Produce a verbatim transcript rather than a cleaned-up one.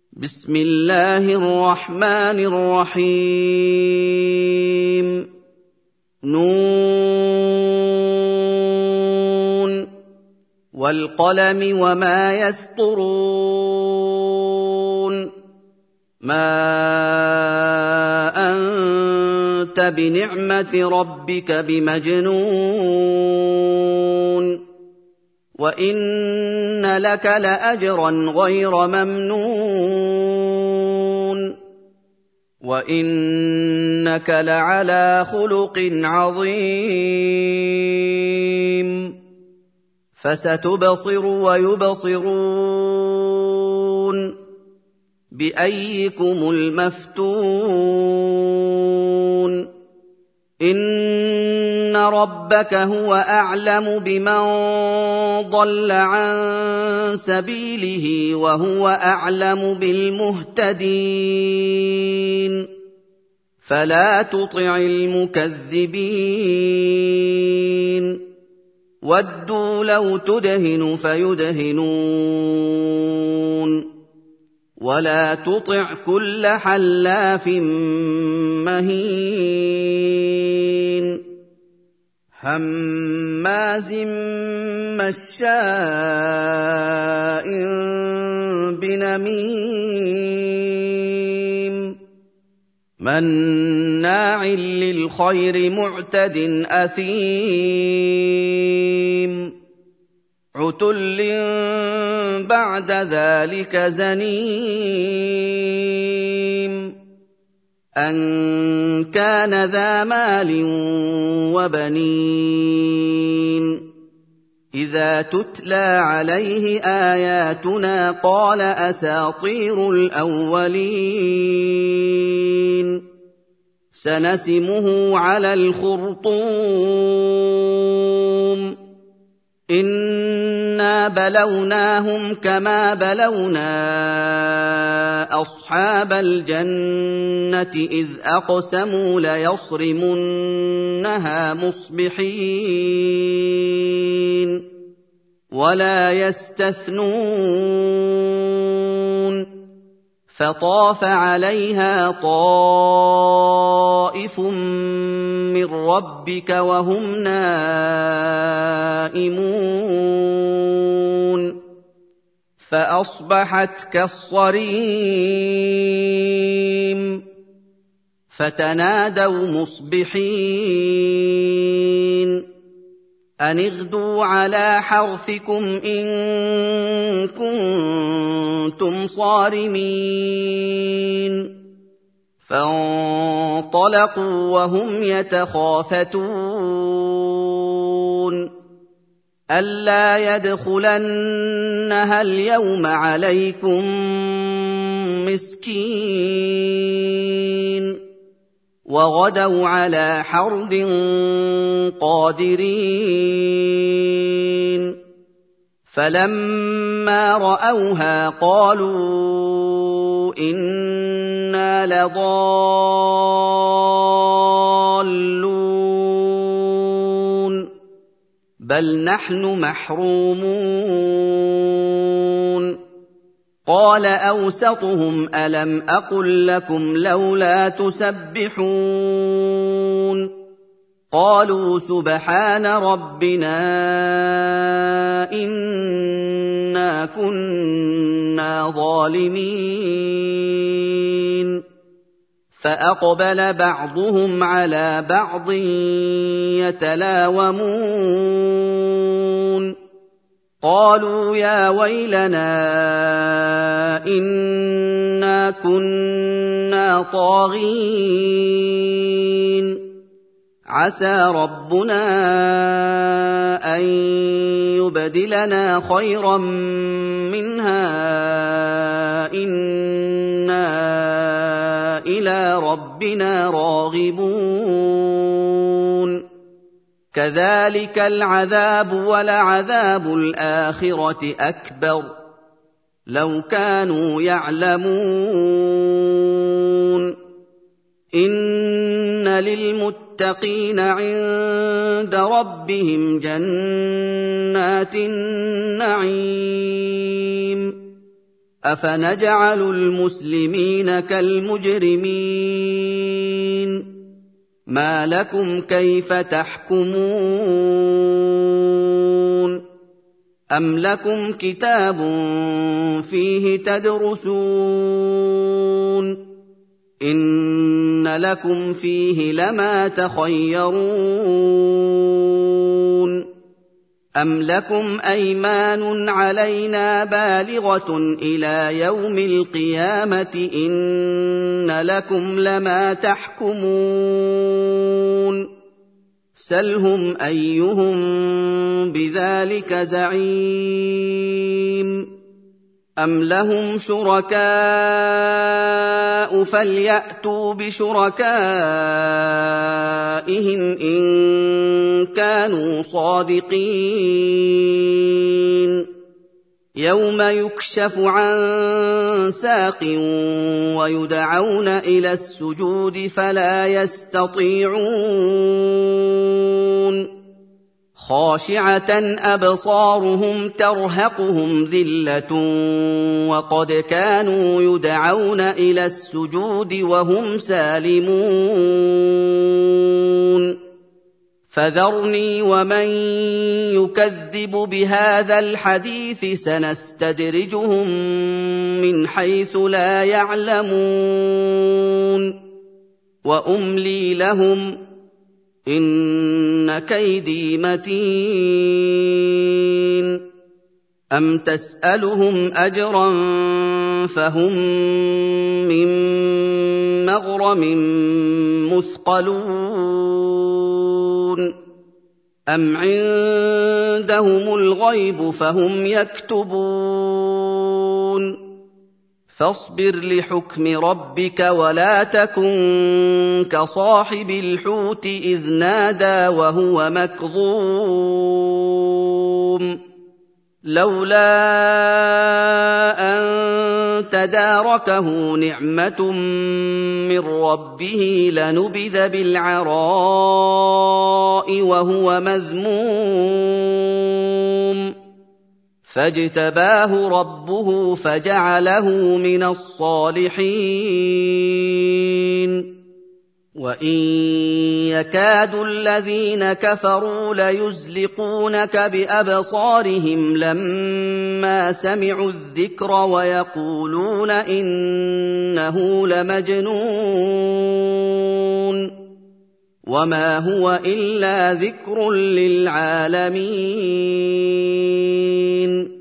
بسم الله الرحمن الرحيم نون والقلم وما يسطرون ما أنت بنعمة ربك بمجنون وَإِنَّ لَكَ لَأَجْرًا غَيْرَ مَمْنُونٍ وَإِنَّكَ لَعَلَىٰ خُلُقٍ عَظِيمٍ فَسَتُبْصِرُ وَيُبْصِرُونَ بِأَييِّكُمُ الْمَفْتُونُ إِنَّ رَبَّكَ هُوَ أَعْلَمُ بِمَن ضَلَّ عَن سَبِيلِهِ وَهُوَ أَعْلَمُ بِالْمُهْتَدِينَ فَلَا تُطِعِ الْمُكَذِّبِينَ وَدُّوا لَوْ تُدْهِنُ فَيُدْهِنُونَ وَلَا تُطِعْ كُلَّ حَلَّافٍ مَّهِينٍ هَمَّازٍ مَّشَّاءٍ بِنَمِيمٍ مَّنَّاعٍ لِّلْخَيْرِ مُعْتَدٍ أَثِيمٍ عُتُلٍّ بَعْدَ ذَٰلِكَ زَنِيمٍ أَن كَانَ ذَا مَالٍ وَبَنِينَ إِذَا تُتْلَىٰ عَلَيْهِ آيَاتُنَا قَالَ أَسَاطِيرُ الْأَوَّلِينَ سَنَسِمُهُ عَلَى الْخُرْطُومِ إِنَّا بَلَوْنَاهُمْ كَمَا بَلَوْنَا أَصْحَابَ الْجَنَّةِ إِذْ أَقْسَمُوا لَيَصْرِمُنَّهَا مُصْبِحِينَ وَلَا يَسْتَثْنُونَ فَطَافَ عَلَيْهَا طَائِفٌ مِّن رَّبِّكَ وَهُمْ نَائِمُونَ فَأَصْبَحَتْ كَالصَّرِيمِ فَتَنَادَوْا مُصْبِحِينَ أَنِ اغْدُوا عَلَىٰ حَرْثِكُمْ إِن كُنتُمْ صَارِمِينَ فَانطَلَقُوا وَهُمْ يَتَخَافَتُونَ أَلَّا يَدْخُلَنَّهَا الْيَوْمَ عَلَيْكُم مِّسْكِينٌ وَغَدَوْا عَلَىٰ حَرْدٍ قَادِرِينَ فَلَمَّا رَأَوْهَا قَالُوا إِنَّا لَضَالُّونَ بَلْ نَحْنُ مَحْرُومُونَ قَالَ أَوْسَطُهُمْ أَلَمْ أَقُل لَّكُمْ لَوْلَا تُسَبِّحُونَ قَالُوا سُبْحَانَ رَبِّنَا إِنَّا كُنَّا ظَالِمِينَ فَأَقْبَلَ بَعْضُهُمْ عَلَىٰ بَعْضٍ يَتَلَاوَمُونَ قَالُوا يَا وَيْلَنَا إِنَّا كُنَّا طَاغِينَ عَسَىٰ رَبُّنَا أَن يُبْدِلَنَا خَيْرًا مِّنْهَا إِنَّا إِلَىٰ رَبِّنَا رَاغِبُونَ كَذَٰلِكَ الْعَذَابُ وَلَعَذَابُ الْآخِرَةِ أَكْبَرُ لَوْ كَانُوا يَعْلَمُونَ إِنَّ لِلْمُتَّقِينَ عِندَ رَبِّهِمْ جَنَّاتِ النَّعِيمِ أفنجعل المسلمين كالمجرمين ما لكم كيف تحكمون أم لكم كتاب فيه تدرسون إن لكم فيه لما تخيرون أم لكم أيمان علينا بالغة إلى يوم القيامة إن لكم لما تحكمون سلهم أيهم بذلك زعيم أم لهم شركاء فليأتوا بشركائهم إن كانوا صادقين يوم يكشف عن ساق ويدعون إلى السجود فلا يستطيعون خاشعة أبصارهم ترهقهم ذلة وقد كانوا يدعون إلى السجود وهم سالمون فذرني ومن يكذب بهذا الحديث سنستدرجهم من حيث لا يعلمون وأملي لهم إن كيدي متين أم تسألهم أجرا فهم من مغرم مثقلون أم عندهم الغيب فهم يكتبون فاصبر لحكم ربك ولا تكن كصاحب الحوت إذ نادى وهو مكظوم لولا أن تداركه نعمة من ربه لنبذ بالعراء وهو مذموم فاجتباه ربه فجعله من الصالحين وإن يكاد الذين كفروا ليزلقونك بأبصارهم لما سمعوا الذكر ويقولون إنه لمجنون وما هو إلا ذكر للعالمين